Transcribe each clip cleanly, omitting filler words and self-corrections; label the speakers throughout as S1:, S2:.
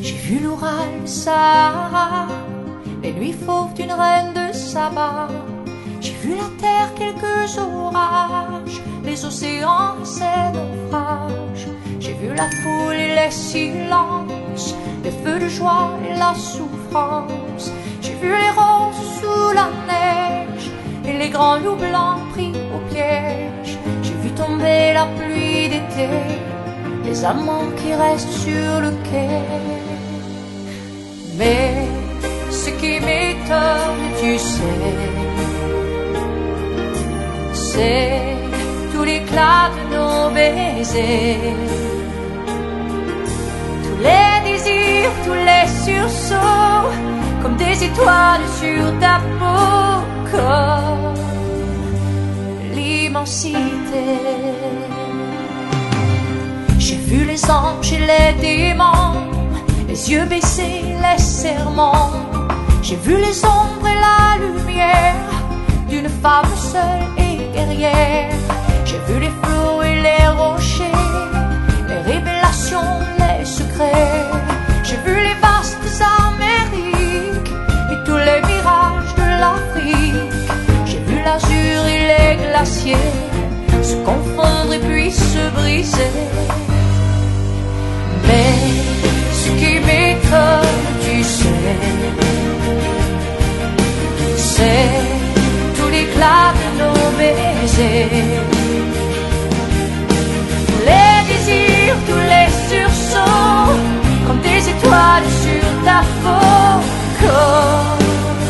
S1: J'ai vu l'Oural, le Sahara, les nuits fauves d'une reine de Saba. J'ai vu la terre, quelques orages, les océans et ses naufrages. J'ai vu la foule et les silences, les feux de joie et la souffrance. J'ai vu les roses sous la neige et les grands loups blancs pris au piège. J'ai vu tomber la pluie d'été, les amants qui restent sur le quai. Mais ce qui m'étonne, tu sais, c'est tout l'éclat de nos baisers, tous les désirs, tous les sursauts, comme des étoiles sur ta peau, comme l'immensité. J'ai vu les anges et les démons, les yeux baissés, les serments. J'ai vu les ombres et la lumière d'une femme seule et guerrière. J'ai vu les flots et les rochers, les révélations, les secrets. J'ai vu les vastes Amériques et tous les mirages de l'Afrique. J'ai vu l'azur et les glaciers se confondre et puis se briser. Mais ce qui m'étonne, tu sais, c'est tout l'éclat de nos baisers, tous les désirs, tous les sursauts, comme des étoiles sur ta peau, comme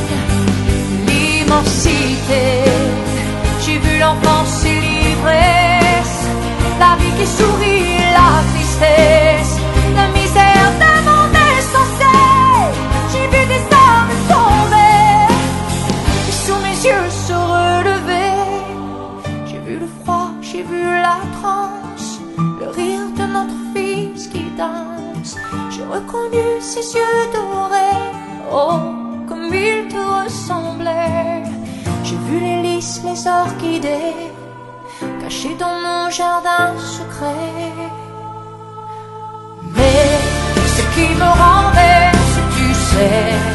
S1: l'immensité. J'ai vu l'enfance et l'ivresse, la vie qui sourit, la tristesse, la misère d'un monde insensé. J'ai vu des âmes tomber et sous mes yeux se relever. J'ai vu le froid, j'ai vu la transe, le rire de notre fils qui danse. J'ai reconnu ses yeux dorés, oh, comme il te ressemblait. J'ai vu les lys, les orchidées, cachés dans mon jardin secret. Mais ce qui me renverse, tu sais,